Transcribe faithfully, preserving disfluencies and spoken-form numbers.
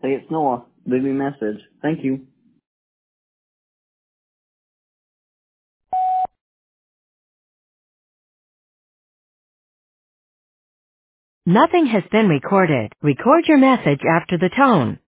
Hey, it's Noah. Leave me a message. Thank you. Nothing has been recorded. Record your message after the tone.